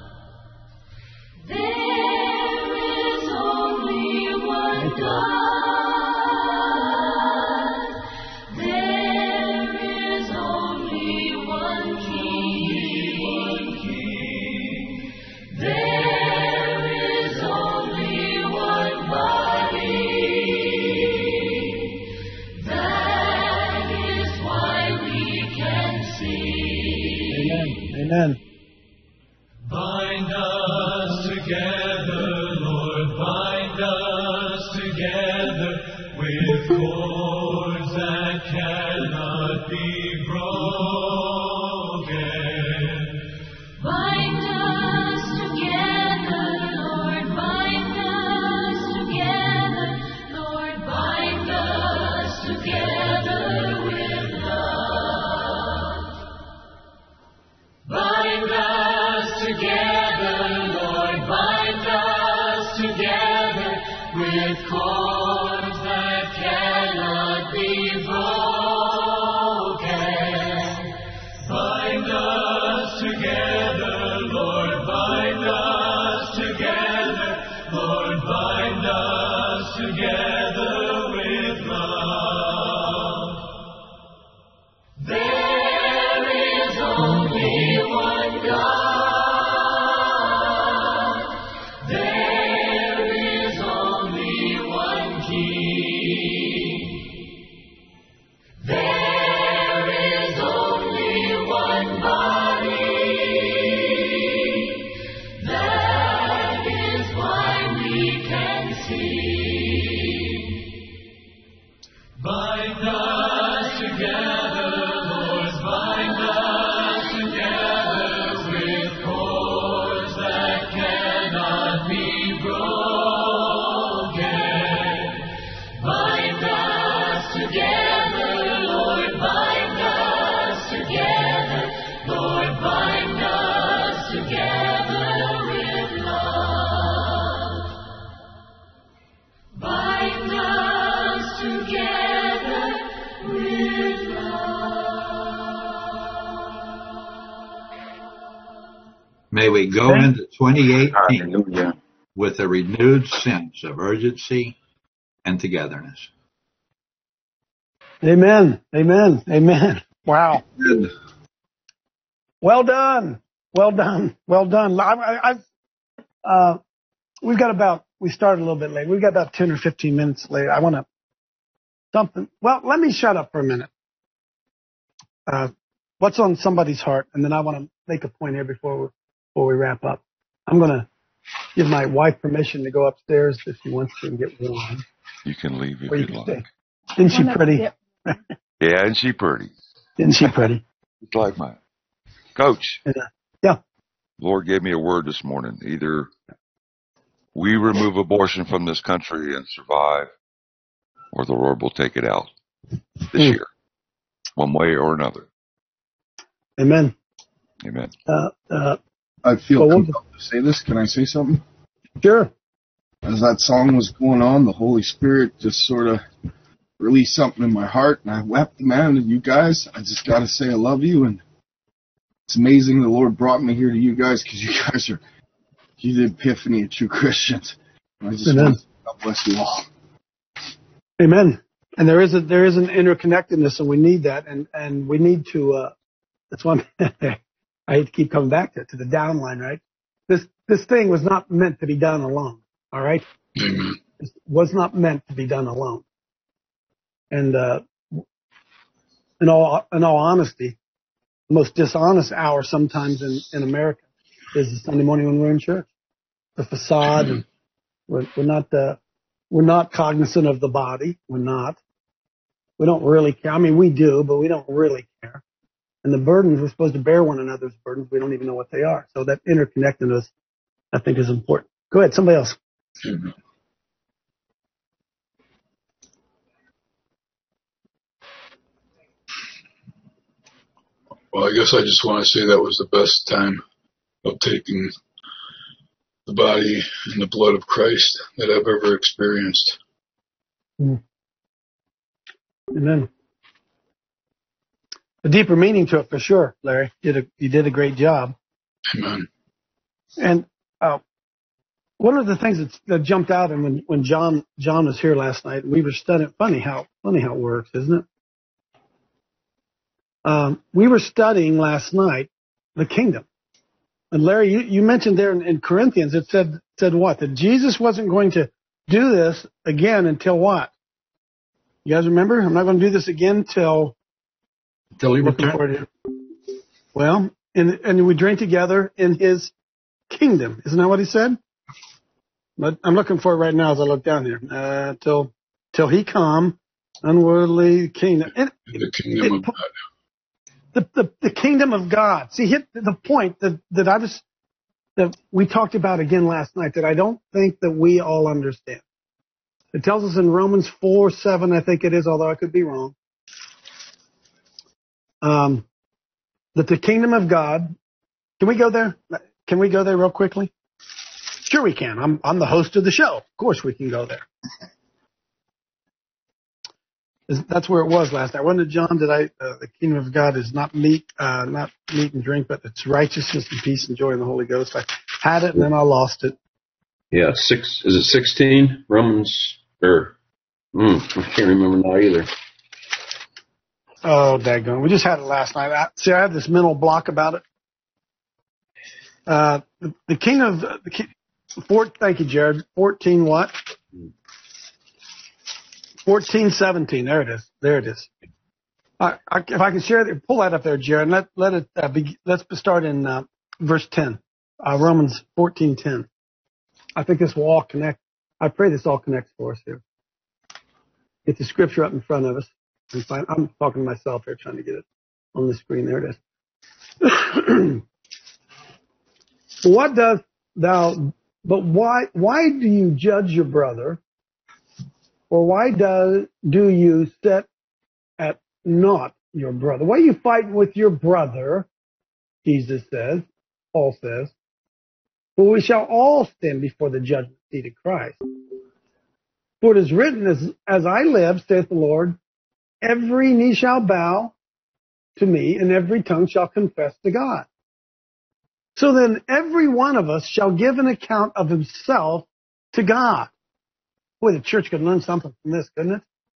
There is only one God. There is only one King. There is only one body. That is why we can sing. Amen. Bind us together, Lord, bind us together with cords that cannot be broken. Bind us together, Lord, bind us together, Lord, bind us together with love. Bind us together, Lord, bind us together. Lord, bind us together with love. Bind us together with love. May we go into 2018 Hallelujah. with a renewed sense of urgency and togetherness. Amen. Amen. Amen. Wow. Good. Well done. Well done. Well done. We started a little bit late. We've got about 10 or 15 minutes late. I want to, well, let me shut up for a minute. What's on somebody's heart? And then I want to make a point here before we wrap up. I'm going to give my wife permission to go upstairs if she wants to and get warm. You can leave if Or you you'd can like. stay. Isn't she pretty? Yeah, and she pretty. Isn't she pretty? It's like mine. Coach. Yeah. Lord gave me a word this morning. Either we remove abortion from this country and survive, or the Lord will take it out this year, one way or another. Amen. Amen. I feel compelled to say this. Can I say something? Sure. As that song was going on, the Holy Spirit just sort of released something in my heart, and I wept, man. And you guys, I just got to say I love you, and it's amazing the Lord brought me here to you guys, because you guys are the epiphany of true Christians. And I just want to say, God bless you all. Amen. And there is an interconnectedness, and we need that, and we need to. That's why I hate to keep coming back to the downline, right? This thing was not meant to be done alone. All right. Amen. It was not meant to be done alone. And in all honesty, the most dishonest hour sometimes in America is the Sunday morning when we're in church. The facade, and we're not cognizant of the body. We're not. We don't really care. I mean, we do, but we don't really care. And the burdens, we're supposed to bear one another's burdens. We don't even know what they are. So that interconnectedness, I think, is important. Go ahead, somebody else. Amen. Well, I guess I just want to say that was the best time of taking the body and the blood of Christ that I've ever experienced. Amen. A deeper meaning to it for sure, Larry. You did a great job. Amen. And one of the things that jumped out, and when John was here last night, we were studying. Funny how it works, isn't it? We were studying last night the kingdom, and Larry, you mentioned there in Corinthians, it said what? That Jesus wasn't going to do this again until what? You guys remember? I'm not going to do this again till he returns. Well, and we drink together in His kingdom. Isn't that what He said? But I'm looking for it right now as I look down here. Till He come, unworldly kingdom. The kingdom of God. The kingdom of God. See, hit the point that we talked about again last night that I don't think that we all understand. It tells us in Romans 4:7, I think it is, although I could be wrong, that the kingdom of God. Can we go there? Can we go there real quickly? Sure we can. I'm the host of the show. Of course we can go there. That's where it was last night. Wasn't it, John? The kingdom of God is not meat and drink, but it's righteousness and peace and joy in the Holy Ghost. I had it and then I lost it. Yeah, is it 16? Romans, I can't remember now either. Oh, daggone. We just had it last night. I have this mental block about it. The kingdom of, thank you, Jared. 14 what? 14:17. There it is. If I can share it, pull that up there, Jared. And let it let's start in verse 10. Romans 14:10. I think this will all connect. I pray this all connects for us here. Get the scripture up in front of us. I'm talking to myself here, trying to get it on the screen. There it is. What does thou? But why do you judge your brother? Or why do you set not your brother. Why are you fighting with your brother? Jesus says, Paul says, for we shall all stand before the judgment seat of Christ. For it is written, as I live, saith the Lord, every knee shall bow to me, and every tongue shall confess to God. So then every one of us shall give an account of himself to God. Boy, the church could learn something from this, couldn't it?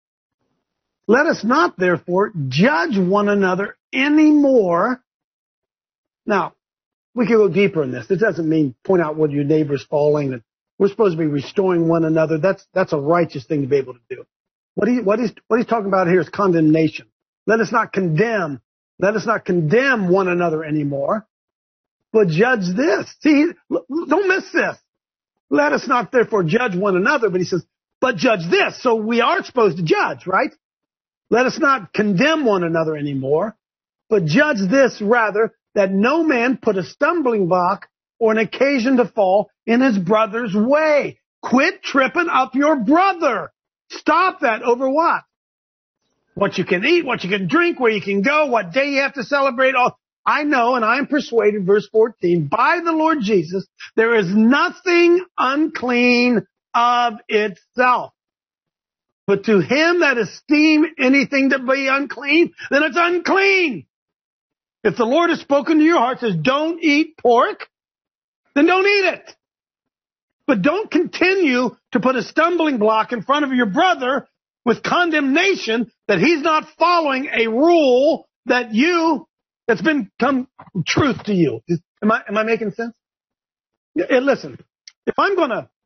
Let us not, therefore, judge one another anymore. Now, we can go deeper in this. It doesn't mean point out what your neighbor's falling. And we're supposed to be restoring one another. That's a righteous thing to be able to do. What he's talking about here is condemnation. Let us not condemn. Let us not condemn one another anymore, but judge this. See, don't miss this. Let us not therefore judge one another, but he says, but judge this. So we are supposed to judge, right? Let us not condemn one another anymore, but judge this rather, that no man put a stumbling block or an occasion to fall in his brother's way. Quit tripping up your brother. Stop that over what? What you can eat, what you can drink, where you can go, what day you have to celebrate. All. I know, and I am persuaded, verse 14, by the Lord Jesus, there is nothing unclean of itself. But to him that esteem anything to be unclean, then it's unclean. If the Lord has spoken to your heart, says, don't eat pork, then don't eat it. But don't continue to put a stumbling block in front of your brother with condemnation that he's not following a rule that's become truth to you. Am I making sense? Yeah, listen, if I'm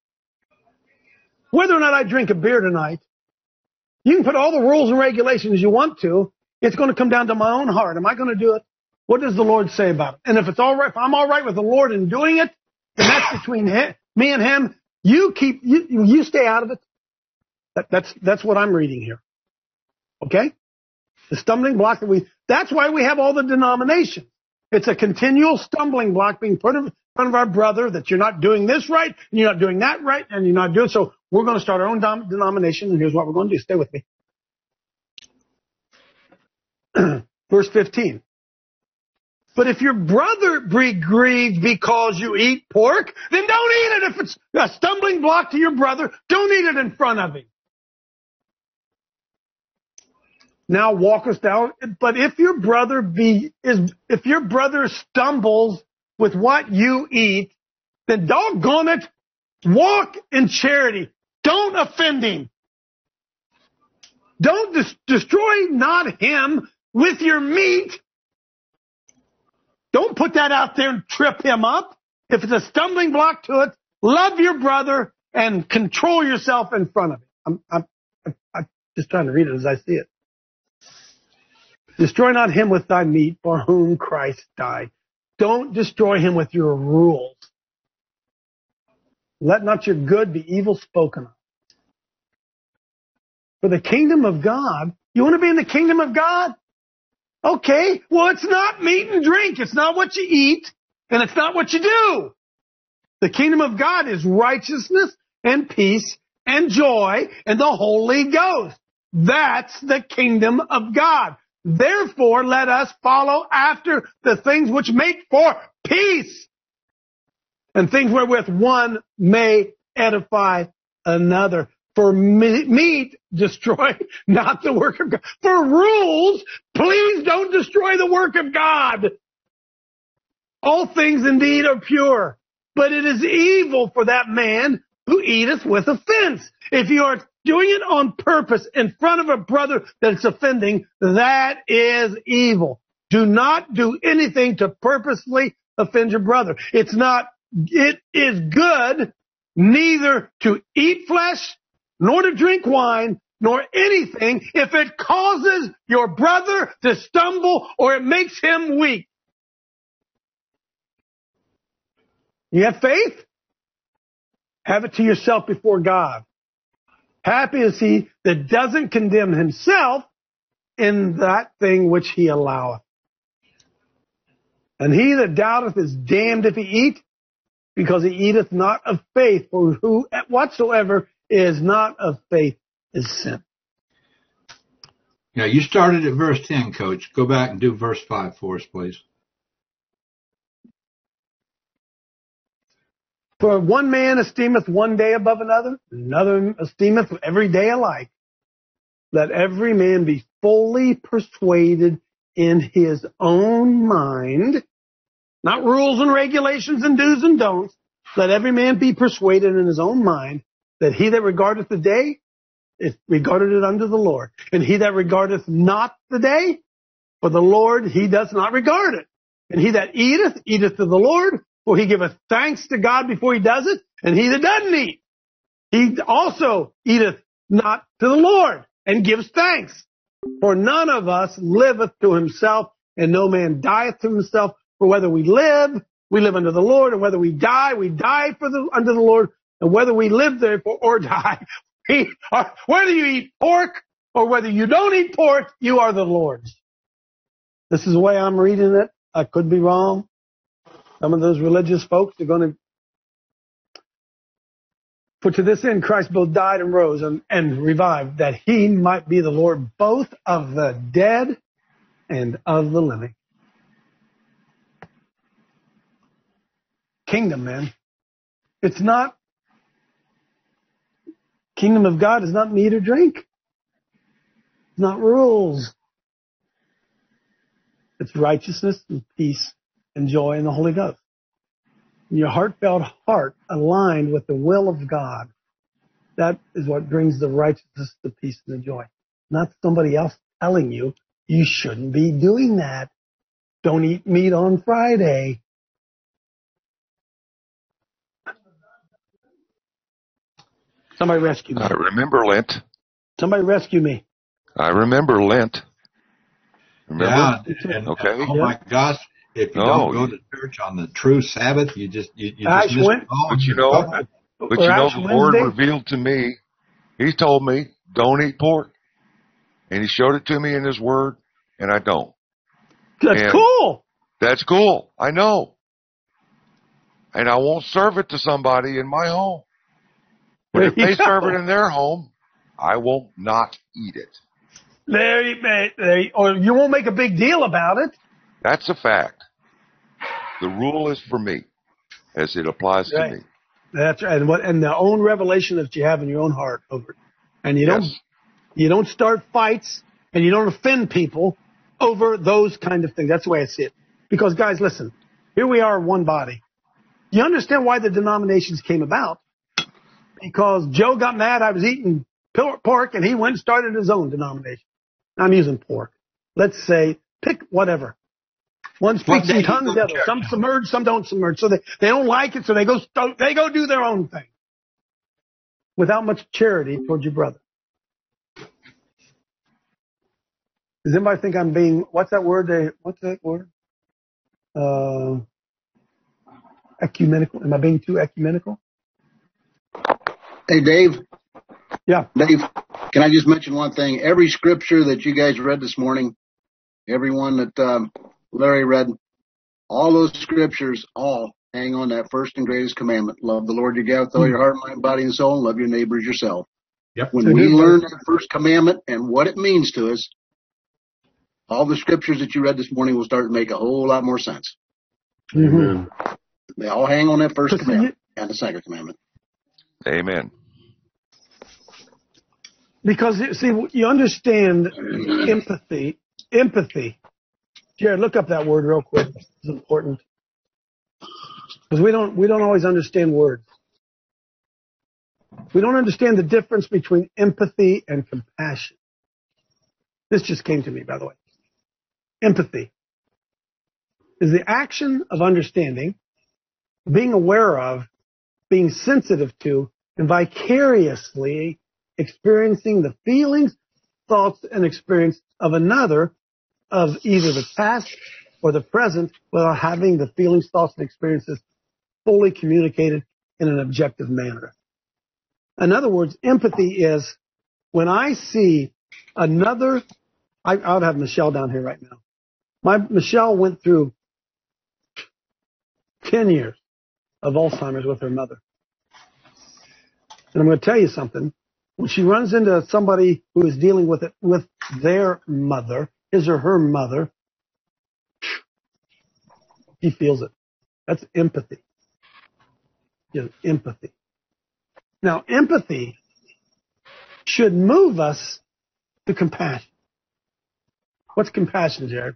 whether or not I drink a beer tonight, you can put all the rules and regulations you want to. It's going to come down to my own heart. Am I going to do it? What does the Lord say about it? And if it's all right, if I'm all right with the Lord in doing it, then that's between me and him. You stay out of it. That's what I'm reading here. Okay? The stumbling block that's why we have all the denominations. It's a continual stumbling block being put in front of our brother that you're not doing this right, and you're not doing that right, and you're not doing so. We're going to start our own denomination, and here's what we're going to do. Stay with me. Verse 15. But if your brother be grieved because you eat pork, then don't eat it. If it's a stumbling block to your brother, don't eat it in front of him. Now walk us down. But if your brother stumbles with what you eat, then doggone it, walk in charity. Don't offend him. Don't destroy not him with your meat. Don't put that out there and trip him up. If it's a stumbling block to it, love your brother and control yourself in front of him. I'm just trying to read it as I see it. Destroy not him with thy meat for whom Christ died. Don't destroy him with your rules. Let not your good be evil spoken of. For the kingdom of God, you want to be in the kingdom of God? Okay, well, it's not meat and drink. It's not what you eat, and it's not what you do. The kingdom of God is righteousness and peace and joy and the Holy Ghost. That's the kingdom of God. Therefore, let us follow after the things which make for peace and things wherewith one may edify another. For meat, destroy not the work of God. For rules, please don't destroy the work of God. All things indeed are pure, but it is evil for that man who eateth with offense. If you are doing it on purpose in front of a brother that's offending, that is evil. Do not do anything to purposely offend your brother. It is good neither to eat flesh, nor to drink wine, nor anything if it causes your brother to stumble or it makes him weak. You have faith? Have it to yourself before God. Happy is he that doesn't condemn himself in that thing which he alloweth. And he that doubteth is damned if he eat, because he eateth not of faith, for who whatsoever is not of faith is sin. Yeah, you started at verse 10, Coach. Go back and do verse 5 for us, please. For one man esteemeth one day above another, another esteemeth every day alike. Let every man be fully persuaded in his own mind, not rules and regulations and do's and don'ts. Let every man be persuaded in his own mind that he that regardeth the day is regarded it unto the Lord. And he that regardeth not the day, for the Lord he does not regard it. And he that eateth, eateth to the Lord, for he giveth thanks to God before he does it. And he that doesn't eat, he also eateth not to the Lord, and gives thanks. For none of us liveth to himself, and no man dieth to himself. For whether we live unto the Lord, and whether we die unto the Lord. And whether we live therefore or die, whether you eat pork or whether you don't eat pork, you are the Lord's. This is the way I'm reading it. I could be wrong. Some of those religious folks are going to. For to this end Christ both died and rose and revived, that he might be the Lord both of the dead and of the living. Kingdom, man. It's not. Kingdom of God is not meat or drink. It's not rules. It's righteousness and peace and joy in the Holy Ghost. Your heartfelt heart aligned with the will of God. That is what brings the righteousness, the peace, and the joy. Not somebody else telling you you shouldn't be doing that. Don't eat meat on Friday. Somebody rescue me. I remember Lent. Somebody rescue me. I remember Lent. Remember? Yeah. Okay. Oh my gosh. If you don't go to church on the true Sabbath, you just miss it all. But you know, the Lord revealed to me, he told me, don't eat pork. And he showed it to me in his word, and I don't. That's cool. That's cool. I know. And I won't serve it to somebody in my home. But if they serve it in their home, I will not eat it. Or you won't make a big deal about it. That's a fact. The rule is for me, as it applies to me. That's right. And the own revelation that you have in your own heart over it. And you don't start fights, and you don't offend people over those kind of things. That's the way I see it. Because guys, listen, here we are, one body. You understand why the denominations came about? Because Joe got mad I was eating pork, and he went and started his own denomination. I'm using pork. Let's say, pick whatever. One speaks in tongues, the other. Some submerge, some don't submerge. So they don't like it, so they go do their own thing. Without much charity towards your brother. Does anybody think I'm being, what's that word? Ecumenical. Am I being too ecumenical? Hey, Dave. Yeah. Dave, can I just mention one thing? Every scripture that you guys read this morning, everyone that Larry read, all those scriptures all hang on that first and greatest commandment. Love the Lord your God with all your heart, mind, body, and soul, and love your neighbor as yourself. Yep. When we learn that first commandment and what it means to us, all the scriptures that you read this morning will start to make a whole lot more sense. Mm-hmm. They all hang on that first commandment and the second commandment. Amen. Because, see, you understand empathy. Empathy. Jared, look up that word real quick. It's important. Because we don't always understand words. We don't understand the difference between empathy and compassion. This just came to me, by the way. Empathy is the action of understanding, being aware of, being sensitive to, and vicariously experiencing the feelings, thoughts, and experience of another, of either the past or the present, without having the feelings, thoughts, and experiences fully communicated in an objective manner. In other words, empathy is when I see another, I'll have Michelle down here right now. Michelle went through 10 years of Alzheimer's with her mother. And I'm going to tell you something. when she runs into somebody who is dealing with it with their mother, his or her mother, she feels it. That's empathy. Empathy. Now, empathy should move us to compassion. What's compassion, Jared?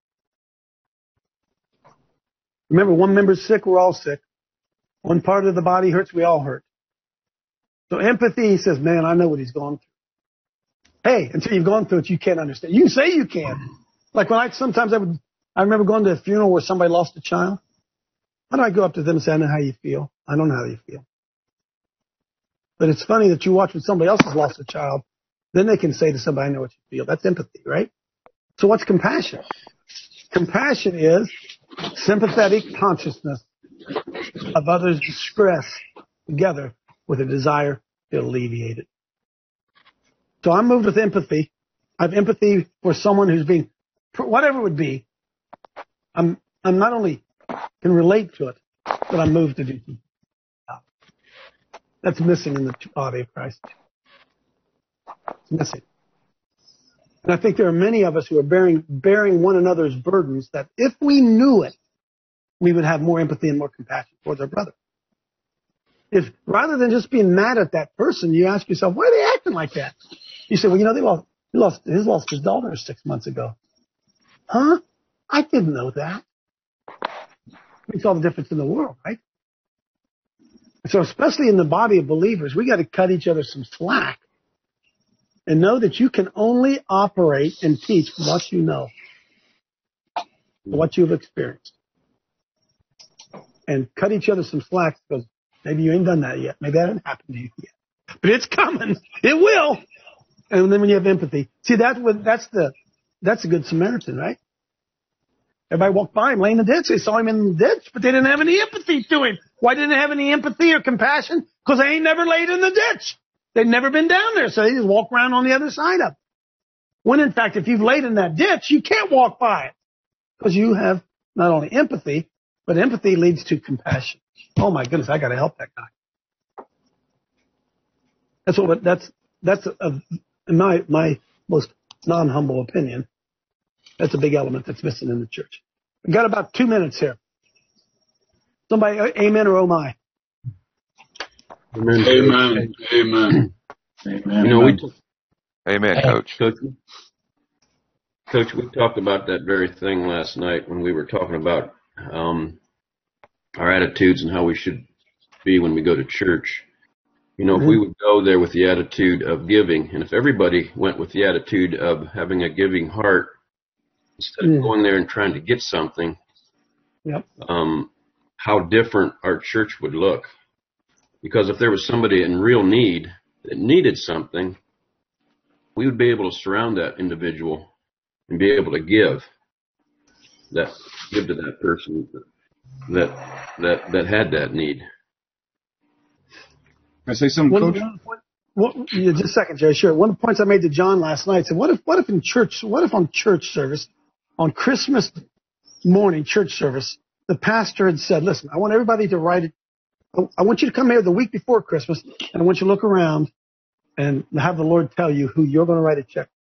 Remember, one member's sick, we're all sick. One part of the body hurts, we all hurt. So empathy says, man, I know what he's going through. Hey, until you've gone through it, you can't understand. You can say you can. Like when I remember going to a funeral where somebody lost a child. How do I go up to them and say, I know how you feel? I don't know how you feel. But it's funny that you watch when somebody else has lost a child, then they can say to somebody, I know what you feel. That's empathy, right? So what's compassion? Compassion is sympathetic consciousness of others' distress together with a desire to alleviate it. So I'm moved with empathy. I have empathy for someone who's being, whatever it would be. I'm not only can relate to it, but I'm moved to do something. That's missing in the body of Christ. It's missing. And I think there are many of us who are bearing one another's burdens that if we knew it, we would have more empathy and more compassion towards our brother. If rather than just being mad at that person, you ask yourself, why are they acting like that? You say, well, you know, he lost his daughter 6 months ago. Huh? I didn't know that. Makes all the difference in the world, right? So especially in the body of believers, we got to cut each other some slack and know that you can only operate and teach what you know, what you've experienced. And cut each other some slack because maybe you ain't done that yet. Maybe that hasn't happened to you yet. But it's coming. It will. And then when you have empathy, see, that's a good Samaritan, right? Everybody walked by him laying in the ditch. They saw him in the ditch, but they didn't have any empathy to him. Why didn't they have any empathy or compassion? Because they ain't never laid in the ditch. They've never been down there, so they just walk around on the other side of it. When, in fact, if you've laid in that ditch, you can't walk by it because you have not only empathy, but empathy leads to compassion. Oh, my goodness, I got to help that guy. That's in my most non-humble opinion, that's a big element that's missing in the church. We've got about 2 minutes here. Somebody, amen or oh my? Amen. Amen. Amen. Amen. You know, amen, Coach. Coach, we talked about that very thing last night when we were talking about our attitudes and how we should be when we go to church. You know, if we would go there with the attitude of giving, and if everybody went with the attitude of having a giving heart, instead of going there and trying to get something, how different our church would look. Because if there was somebody in real need that needed something, we would be able to surround that individual and be able to give to that person that had that need. Can I say something, Coach? Just a second, Jerry. Sure. One of the points I made to John last night said, what if on church service, on Christmas morning church service, the pastor had said, listen, I want everybody to write it. I want you to come here the week before Christmas, and I want you to look around and have the Lord tell you who you're going to write a check.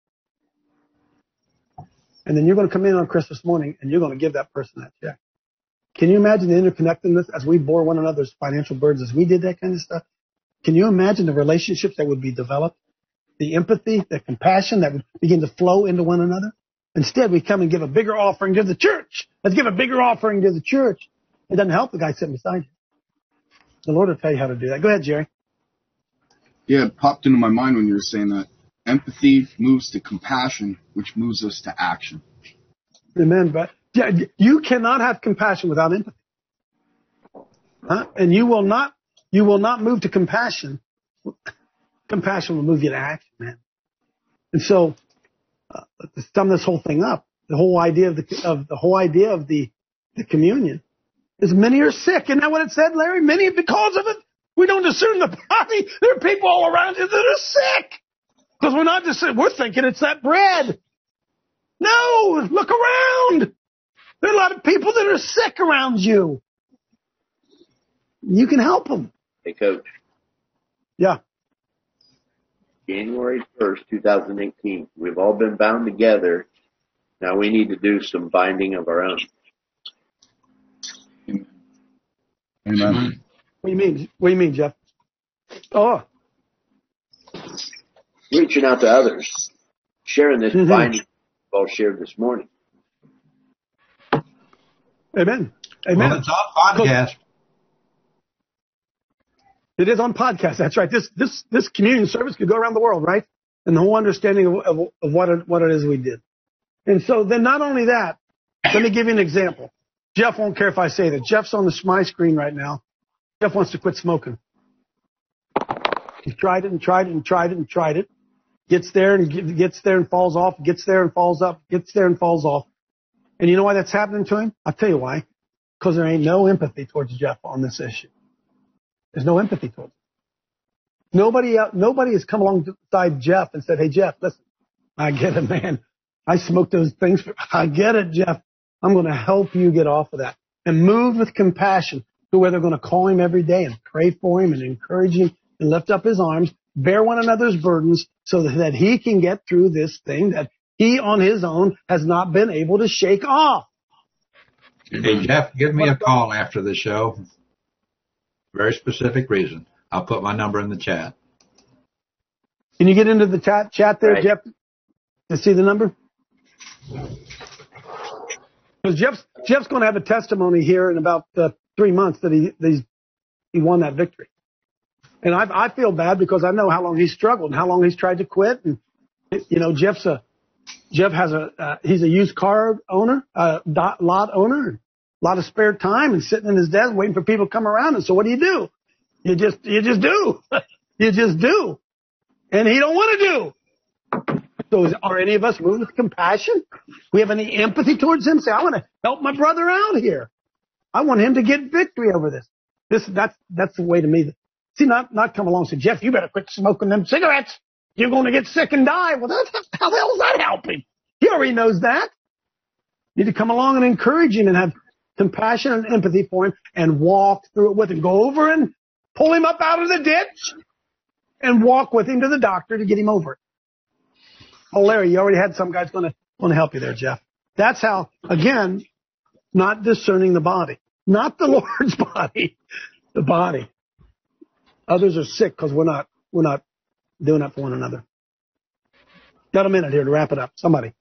And then you're going to come in on Christmas morning, and you're going to give that person that check. Can you imagine the interconnectedness as we bore one another's financial burdens, as we did that kind of stuff? Can you imagine the relationships that would be developed, the empathy, the compassion that would begin to flow into one another? Instead, we come and give a bigger offering to the church. Let's give a bigger offering to the church. It doesn't help the guy sitting beside you. The Lord will tell you how to do that. Go ahead, Jerry. Yeah, it popped into my mind when you were saying that. Empathy moves to compassion, which moves us to action. Amen. But yeah, you cannot have compassion without empathy. And you will not move to compassion. Compassion will move you to action, man. And so, to sum this whole thing up, the whole idea of the communion is many are sick. Isn't that what it said, Larry? Many because of it. We don't discern the body. There are people all around you that are sick. Because we're not just we're thinking it's that bread. No, look around. There are a lot of people that are sick around you. You can help them. Hey, Coach. Yeah. January 1st, 2018. We've all been bound together. Now we need to do some binding of our own. Amen. What do you mean? What do you mean, Jeff? Oh, Reaching out to others. Sharing this binding we've all shared this morning. amen. Amen. Well, it's on podcast. It is on podcast. That's right. This communion service could go around the world, right? And the whole understanding of what it is we did. And so then not only that, let me give you an example. Jeff won't care if I say that. Jeff's on my screen right now. Jeff wants to quit smoking. He's tried it and tried it and tried it and tried it. Gets there and falls off. Gets there and falls up. Gets there and falls off. And you know why that's happening to him? I'll tell you why. Because there ain't no empathy towards Jeff on this issue. There's no empathy towards him. Nobody has come alongside Jeff and said, hey, Jeff, listen, I get it, man. I smoked those things. I get it, Jeff. I'm going to help you get off of that. And move with compassion to where they're going to call him every day and pray for him and encourage him and lift up his arms, bear one another's burdens so that he can get through this thing that he on his own has not been able to shake off. Hey, Jeff, give me a call after the show. Very specific reason. I'll put my number in the chat. Can you get into the chat there, right, Jeff, to see the number? Because Jeff's going to have a testimony here in about 3 months that he won that victory. And I feel bad because I know how long he's struggled and how long he's tried to quit. And, you know, he's a used car owner, lot owner, a lot of spare time and sitting in his desk waiting for people to come around. And so what do? You just do. You just do. And he don't want to do. So are any of us moved with compassion? We have any empathy towards him? Say, I want to help my brother out here. I want him to get victory over this. That's the way to me. See, not come along and say, Jeff, you better quit smoking them cigarettes. You're going to get sick and die. Well, how the hell is that helping? He already knows that. You need to come along and encourage him and have compassion and empathy for him and walk through it with him. Go over and pull him up out of the ditch and walk with him to the doctor to get him over it. Oh, Larry, you already had some guys going to help you there, Jeff. That's how, again, not discerning the body. Not the Lord's body, the body. Others are sick because we're not doing that for one another. Got a minute here to wrap it up. Somebody.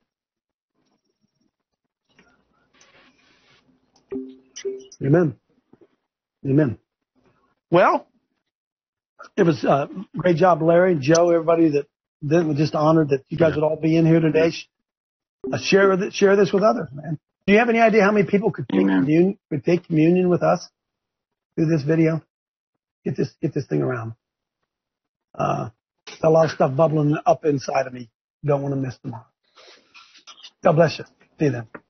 Amen. Amen. Well, it was a great job, Larry, Joe, everybody that we're just honored that you guys would all be in here today. Share this with others, man. Do you have any idea how many people could take communion with us through this video? Get this thing around. A lot of stuff bubbling up inside of me. Don't want to miss tomorrow. God bless you. See you then.